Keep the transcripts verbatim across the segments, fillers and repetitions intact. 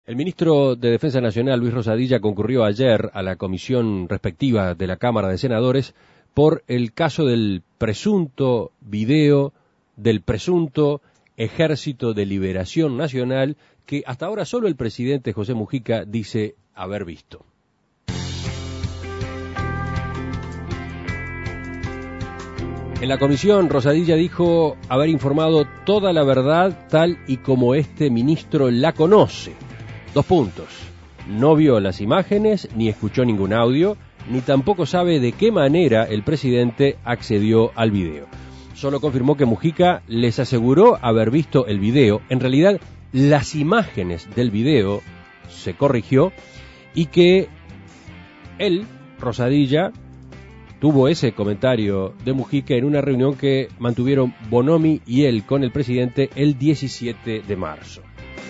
El ministro de Defensa Nacional, Luis Rosadilla, concurrió ayer a la comisión respectiva de la Cámara de Senadores por el caso del presunto video del presunto Ejército de Liberación Nacional que hasta ahora solo el presidente José Mujica dice haber visto. En la comisión, Rosadilla dijo haber informado toda la verdad tal y como este ministro la conoce. Dos puntos. No vio las imágenes, ni escuchó ningún audio, ni tampoco sabe de qué manera el presidente accedió al video. Solo confirmó que Mujica les aseguró haber visto el video. En realidad, las imágenes del video se corrigió y que él, Rosadilla, tuvo ese comentario de Mujica en una reunión que mantuvieron Bonomi y él con el presidente el diecisiete de marzo.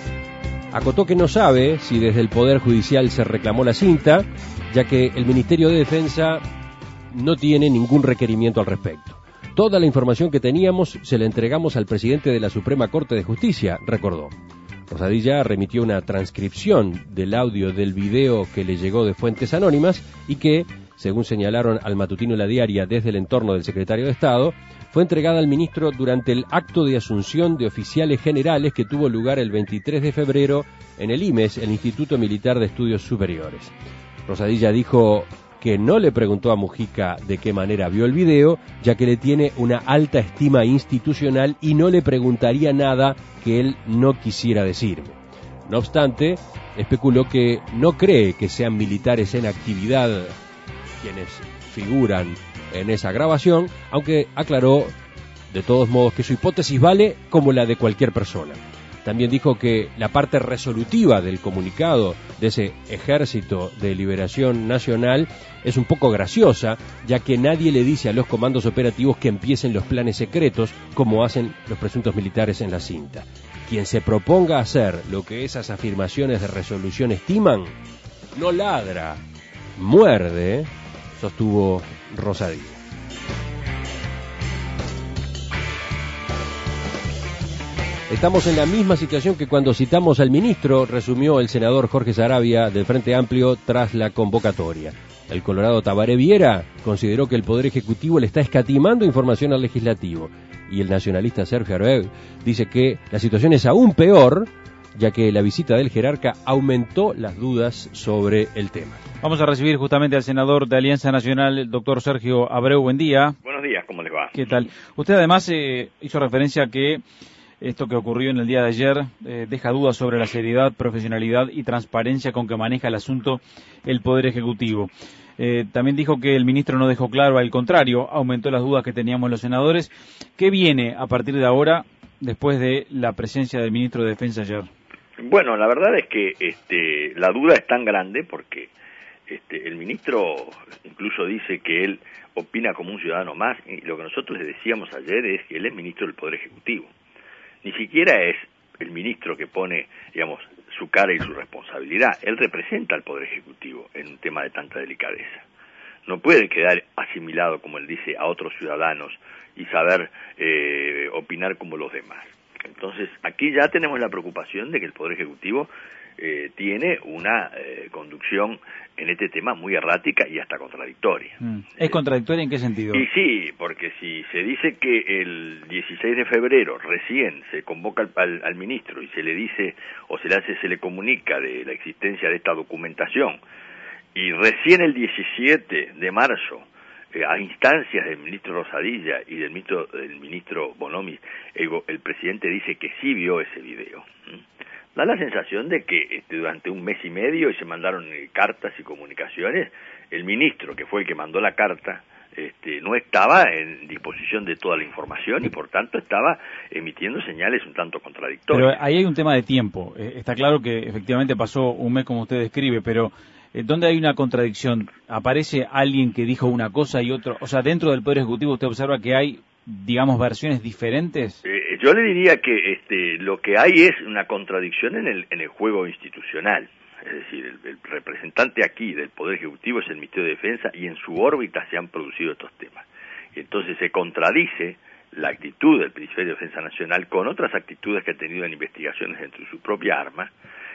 Acotó que no sabe si desde el Poder Judicial se reclamó la cinta, ya que el Ministerio de Defensa no tiene ningún requerimiento al respecto. Toda la información que teníamos se la entregamos al presidente de la Suprema Corte de Justicia, recordó. Rosadilla remitió una transcripción del audio del video que le llegó de fuentes anónimas y que, según señalaron al matutino La Diaria desde el entorno del secretario de Estado, fue entregada al ministro durante el acto de asunción de oficiales generales que tuvo lugar el veintitrés de febrero en el I M E S, el Instituto Militar de Estudios Superiores. Rosadilla dijo que no le preguntó a Mujica de qué manera vio el video, ya que le tiene una alta estima institucional y no le preguntaría nada que él no quisiera decirme. No obstante, especuló que no cree que sean militares en actividad quienes figuran en esa grabación, aunque aclaró de todos modos que su hipótesis vale como la de cualquier persona. También dijo que la parte resolutiva del comunicado de ese Ejército de Liberación Nacional es un poco graciosa, ya que nadie le dice a los comandos operativos que empiecen los planes secretos como hacen los presuntos militares en la cinta. Quien se proponga hacer lo que esas afirmaciones de resolución estiman, no ladra, muerde, sostuvo Rosadilla. Estamos en la misma situación que cuando citamos al ministro, resumió el senador Jorge Saravia del Frente Amplio tras la convocatoria. El colorado Tabaré Viera consideró que el Poder Ejecutivo le está escatimando información al Legislativo. Y el nacionalista Sergio Arbeu dice que la situación es aún peor, ya que la visita del jerarca aumentó las dudas sobre el tema. Vamos a recibir justamente al senador de Alianza Nacional, el doctor Sergio Abreu. Buen día. Buenos días, ¿cómo les va? ¿Qué tal? Usted además eh, hizo referencia a que esto que ocurrió en el día de ayer eh, deja dudas sobre la seriedad, profesionalidad y transparencia con que maneja el asunto el Poder Ejecutivo. Eh, también dijo que el ministro no dejó claro, al contrario, aumentó las dudas que teníamos los senadores. ¿Qué viene a partir de ahora, después de la presencia del ministro de Defensa ayer? Bueno, la verdad es que este, la duda es tan grande porque este, el ministro incluso dice que él opina como un ciudadano más, y lo que nosotros le decíamos ayer es que él es ministro del Poder Ejecutivo. Ni siquiera es el ministro que pone, digamos, su cara y su responsabilidad. Él representa al Poder Ejecutivo en un tema de tanta delicadeza. No puede quedar asimilado, como él dice, a otros ciudadanos y saber eh, opinar como los demás. Entonces, aquí ya tenemos la preocupación de que el Poder Ejecutivo eh, tiene una eh, conducción en este tema muy errática y hasta contradictoria. Mm. ¿Es contradictoria en qué sentido? Y sí, porque si se dice que el dieciséis de febrero recién se convoca al, al, al ministro y se le dice o se le hace, se le comunica de la existencia de esta documentación, y recién el diecisiete de marzo, eh, a instancias del ministro Rosadilla y del ministro, del ministro Bonomi, el, el presidente dice que sí vio ese video. ¿Mm? Da la sensación de que este, durante un mes y medio y se mandaron eh, cartas y comunicaciones, el ministro, que fue el que mandó la carta, este, no estaba en disposición de toda la información y por tanto estaba emitiendo señales un tanto contradictorias. Pero ahí hay un tema de tiempo. Eh, está claro que efectivamente pasó un mes como usted describe, pero eh, ¿dónde hay una contradicción? ¿Aparece alguien que dijo una cosa y otro? O sea, dentro del Poder Ejecutivo usted observa que hay, digamos, versiones diferentes. Eh, yo le diría que este, lo que hay es una contradicción en el, en el juego institucional. Es decir, el, el representante aquí del Poder Ejecutivo es el Ministerio de Defensa y en su órbita se han producido estos temas. Y entonces se contradice la actitud del Ministerio de Defensa Nacional con otras actitudes que ha tenido en investigaciones dentro de su propia arma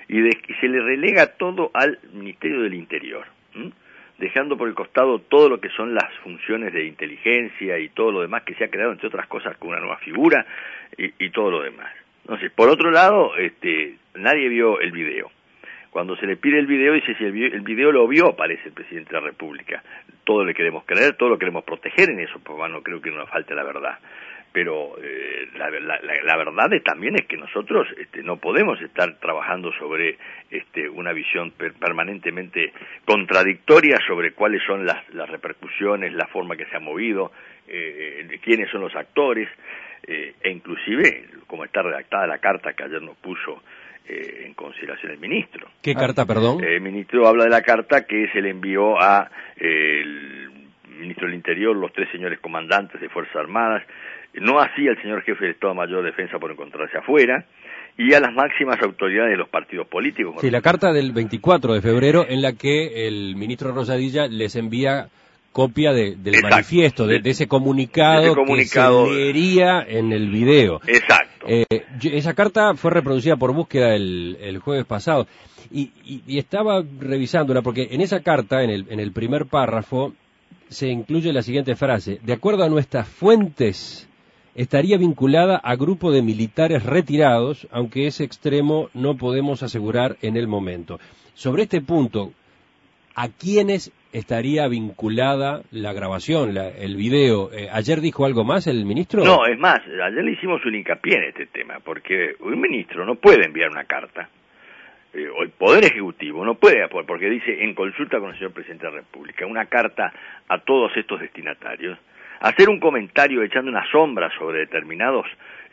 y, de, y se le relega todo al Ministerio del Interior, ¿m? dejando por el costado todo lo que son las funciones de inteligencia y todo lo demás que se ha creado, entre otras cosas, con una nueva figura y, y todo lo demás. Entonces, por otro lado, este, nadie vio el video. Cuando se le pide el video, dice si el video, el video lo vio, aparece el presidente de la República. Todo le queremos creer, todo lo queremos proteger en eso, pues no creo que no nos falte la verdad. Pero eh, la, la, la, la verdad es, también es que nosotros este, no podemos estar trabajando sobre este, una visión per permanentemente contradictoria sobre cuáles son las, las repercusiones, la forma que se ha movido, eh, quiénes son los actores, eh, e inclusive cómo está redactada la carta que ayer nos puso eh, en consideración el ministro. ¿Qué carta, perdón? El ministro habla de la carta que se le envió a eh, el ministro del Interior, los tres señores comandantes de Fuerzas Armadas, no así al señor jefe del Estado Mayor de Defensa por encontrarse afuera, y a las máximas autoridades de los partidos políticos. Sí, la carta del veinticuatro de febrero en la que el ministro Rosadilla les envía copia de, del Exacto. manifiesto, de, de, ese comunicado, de ese comunicado que se leería en el video. Exacto. Eh, esa carta fue reproducida por búsqueda el, el jueves pasado, y, y, y estaba revisándola, porque en esa carta, en el, en el primer párrafo, se incluye la siguiente frase: de acuerdo a nuestras fuentes, estaría vinculada a grupo de militares retirados, aunque ese extremo no podemos asegurar en el momento. Sobre este punto, ¿a quiénes estaría vinculada la grabación, la, el video? Eh, ¿Ayer dijo algo más el ministro? No, es más, ayer le hicimos un hincapié en este tema, porque un ministro no puede enviar una carta, eh, o el Poder Ejecutivo no puede, porque dice en consulta con el señor Presidente de la República, una carta a todos estos destinatarios, hacer un comentario echando una sombra sobre determinados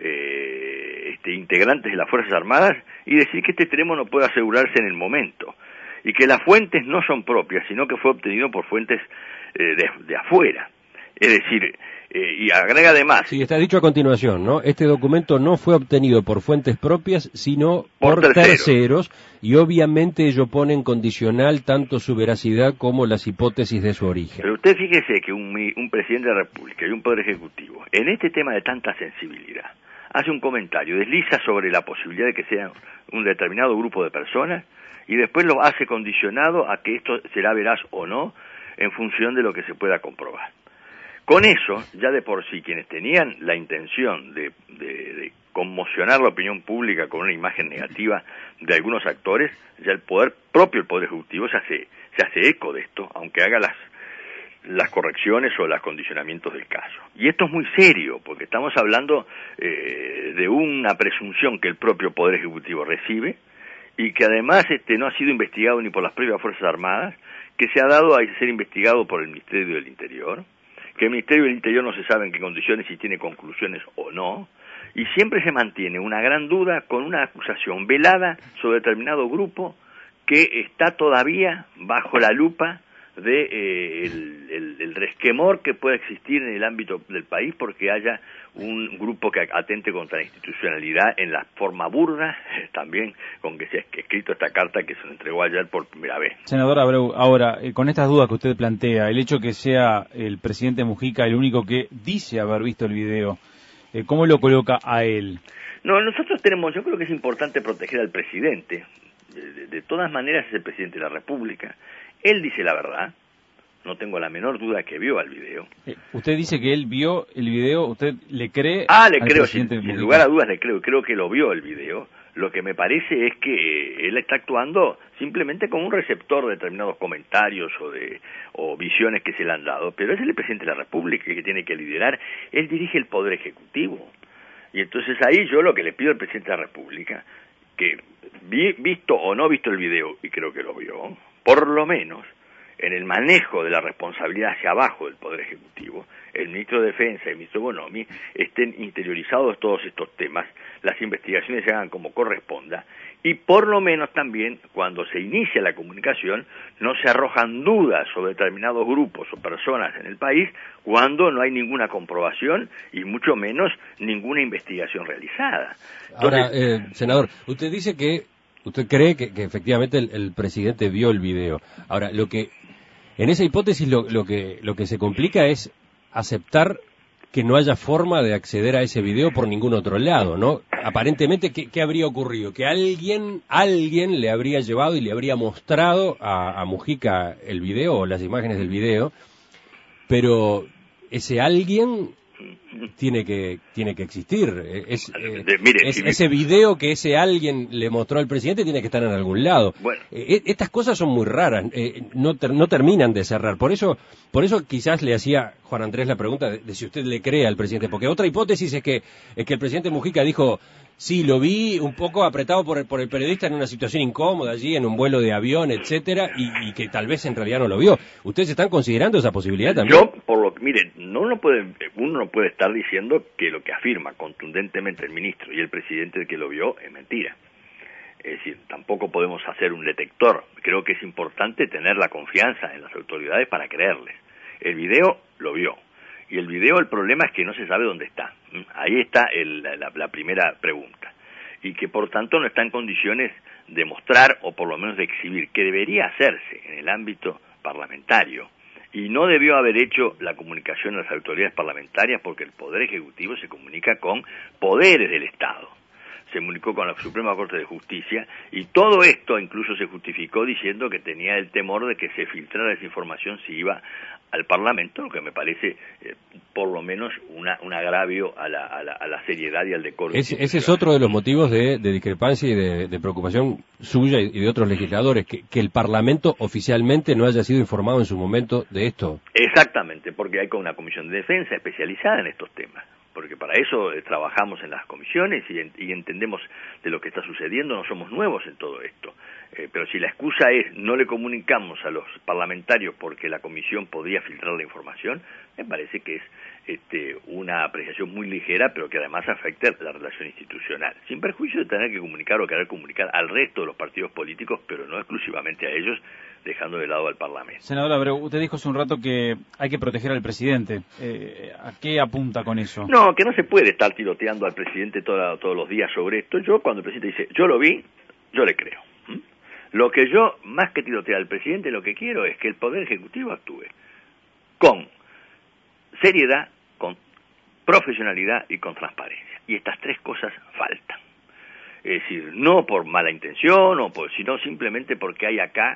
eh, este, integrantes de las Fuerzas Armadas y decir que este extremo no puede asegurarse en el momento y que las fuentes no son propias, sino que fue obtenido por fuentes eh, de, de afuera. Es decir, eh, y agrega además... Sí, está dicho a continuación, ¿no? Este documento no fue obtenido por fuentes propias, sino por, por terceros. terceros, y obviamente ello pone en condicional tanto su veracidad como las hipótesis de su origen. Pero usted fíjese que un, un presidente de la República y un Poder Ejecutivo, en este tema de tanta sensibilidad, hace un comentario, desliza sobre la posibilidad de que sea un determinado grupo de personas, y después lo hace condicionado a que esto será veraz o no, en función de lo que se pueda comprobar. Con eso, ya de por sí, quienes tenían la intención de, de, de conmocionar la opinión pública con una imagen negativa de algunos actores, ya el poder propio, el Poder Ejecutivo, se hace, se hace eco de esto, aunque haga las, las correcciones o los condicionamientos del caso. Y esto es muy serio, porque estamos hablando eh, de una presunción que el propio Poder Ejecutivo recibe, y que además este, no ha sido investigado ni por las propias Fuerzas Armadas, que se ha dado a ser investigado por el Ministerio del Interior, que el Ministerio del Interior no se sabe en qué condiciones, si tiene conclusiones o no, y siempre se mantiene una gran duda con una acusación velada sobre determinado grupo que está todavía bajo la lupa de eh, el, el, el resquemor que pueda existir en el ámbito del país porque haya un grupo que atente contra la institucionalidad en la forma burda, también con que se ha escrito esta carta que se le entregó ayer por primera vez. Senador Abreu, ahora, eh, con estas dudas que usted plantea, el hecho que sea el presidente Mujica el único que dice haber visto el video, eh, ¿cómo lo coloca a él? No, nosotros tenemos, yo creo que es importante proteger al presidente, de, de todas maneras es el presidente de la República, él dice la verdad, no tengo la menor duda que vio al video. Eh, usted dice que él vio el video, ¿usted le cree? Ah, le creo, sin, sin lugar a dudas le creo, creo que lo vio el video. Lo que me parece es que él está actuando simplemente como un receptor de determinados comentarios o de o visiones que se le han dado, pero es el presidente de la República que tiene que liderar, él dirige el Poder Ejecutivo. Y entonces ahí yo lo que le pido al presidente de la República, que vi, visto o no visto el video, y creo que lo vio, por lo menos, en el manejo de la responsabilidad hacia abajo del Poder Ejecutivo, el ministro de Defensa y el ministro Bonomi estén interiorizados todos estos temas, las investigaciones se hagan como corresponda, y por lo menos también, cuando se inicia la comunicación, no se arrojan dudas sobre determinados grupos o personas en el país, cuando no hay ninguna comprobación y mucho menos ninguna investigación realizada. Entonces, ahora, eh, senador, usted dice que usted cree que, que efectivamente el, el presidente vio el video. Ahora, lo que en esa hipótesis lo, lo que lo que se complica es aceptar que no haya forma de acceder a ese video por ningún otro lado, ¿no? Aparentemente, ¿qué, qué habría ocurrido? Que alguien, alguien le habría llevado y le habría mostrado a, a Mujica el video o las imágenes del video, pero ese alguien tiene que tiene que existir. Es, eh, de, mire, es, si ese video que ese alguien le mostró al presidente tiene que estar en algún lado. Bueno. Eh, estas cosas son muy raras, eh, no ter, no terminan de cerrar. Por eso por eso quizás le hacía Juan Andrés la pregunta de, de si usted le cree al presidente, porque otra hipótesis es que es que el presidente Mujica dijo: sí, lo vi un poco apretado por el, por el periodista en una situación incómoda allí, en un vuelo de avión, etcétera, y, y que tal vez en realidad no lo vio. ¿Ustedes están considerando esa posibilidad también? Yo, por lo que, mire, no, no puede, uno no puede estar diciendo que lo que afirma contundentemente el ministro y el presidente que lo vio es mentira. Es decir, tampoco podemos hacer un detector. Creo que es importante tener la confianza en las autoridades para creerles. El video lo vio. Y el video, el problema es que no se sabe dónde está. Ahí está el, la, la primera pregunta. Y que por tanto no está en condiciones de mostrar o por lo menos de exhibir, que debería hacerse en el ámbito parlamentario. Y no debió haber hecho la comunicación a las autoridades parlamentarias porque el Poder Ejecutivo se comunica con poderes del Estado. Se comunicó con la Suprema Corte de Justicia y todo esto incluso se justificó diciendo que tenía el temor de que se filtrara esa información si iba al Parlamento, lo que me parece eh, por lo menos una, un agravio a la, a, la, a la seriedad y al decoro. Ese, ese es otro de los motivos de, de discrepancia y de, de preocupación suya y de otros legisladores, que, que el Parlamento oficialmente no haya sido informado en su momento de esto. Exactamente, porque hay una comisión de defensa especializada en estos temas, porque para eso eh, trabajamos en las comisiones y, en, y entendemos de lo que está sucediendo, no somos nuevos en todo esto. Eh, pero si la excusa es no le comunicamos a los parlamentarios porque la comisión podría filtrar la información, me parece que es este, una apreciación muy ligera, pero que además afecta la relación institucional, sin perjuicio de tener que comunicar o querer comunicar al resto de los partidos políticos, pero no exclusivamente a ellos, dejando de lado al Parlamento. Senadora, pero usted dijo hace un rato que hay que proteger al presidente. Eh, ¿A qué apunta con eso? No, que no se puede estar tiroteando al presidente toda, todos los días sobre esto. Yo, cuando el presidente dice, yo lo vi, yo le creo. ¿Mm? Lo que yo, más que tirotear al presidente, lo que quiero es que el Poder Ejecutivo actúe con seriedad, con profesionalidad y con transparencia. Y estas tres cosas faltan. Es decir, no por mala intención, o por, sino simplemente porque hay acá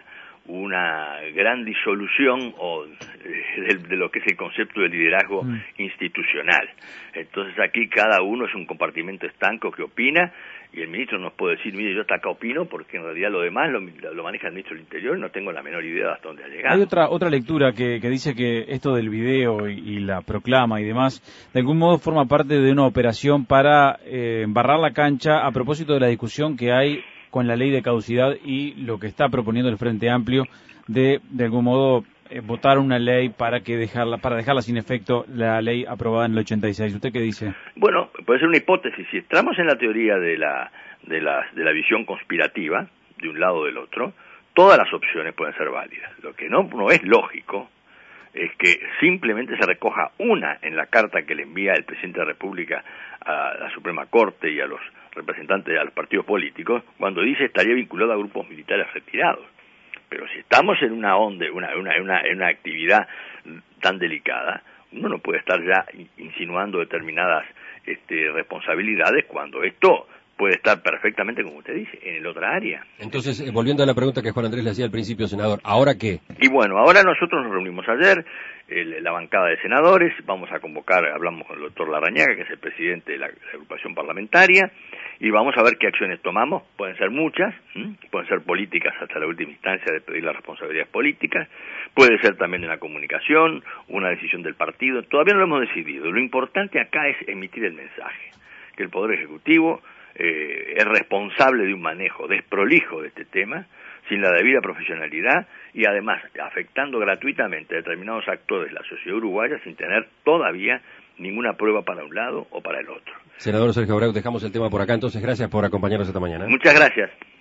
una gran disolución o de, de lo que es el concepto de liderazgo mm. institucional. Entonces aquí cada uno es un compartimento estanco que opina y el ministro nos puede decir, mire, yo hasta acá opino porque en realidad lo demás lo, lo maneja el ministro del Interior y no tengo la menor idea de hasta dónde ha llegado. Hay otra otra lectura que, que dice que esto del video y, y la proclama y demás, de algún modo forma parte de una operación para eh, embarrar la cancha a propósito de la discusión que hay con la ley de caducidad y lo que está proponiendo el Frente Amplio de, de algún modo, eh, votar una ley para que dejarla para dejarla sin efecto la ley aprobada en el ochenta y seis. ¿Usted qué dice? Bueno, puede ser una hipótesis. Si entramos en la teoría de la, de la, de la visión conspirativa, de un lado o del otro, todas las opciones pueden ser válidas. Lo que no, no es lógico es que simplemente se recoja una en la carta que le envía el presidente de la República a la Suprema Corte y a los representantes de los partidos políticos, cuando dice estaría vinculado a grupos militares retirados. Pero si estamos en una onda, una, una, una, en una actividad tan delicada, uno no puede estar ya insinuando determinadas este, responsabilidades cuando esto puede estar perfectamente, como usted dice, en el otra área. Entonces, eh, volviendo a la pregunta que Juan Andrés le hacía al principio, senador, ¿ahora qué? Y bueno, ahora nosotros nos reunimos ayer, el, la bancada de senadores, vamos a convocar, hablamos con el doctor Larrañaga, que es el presidente de la, de la agrupación parlamentaria, y vamos a ver qué acciones tomamos. Pueden ser muchas, ¿m? pueden ser políticas hasta la última instancia de pedir las responsabilidades políticas, puede ser también una comunicación, una decisión del partido, todavía no lo hemos decidido. Lo importante acá es emitir el mensaje, que el Poder Ejecutivo eh, es responsable de un manejo desprolijo de este tema, sin la debida profesionalidad y además afectando gratuitamente a determinados actores de la sociedad uruguaya sin tener todavía ninguna prueba para un lado o para el otro. Senador Sergio Abreu, dejamos el tema por acá, entonces gracias por acompañarnos esta mañana. Muchas gracias.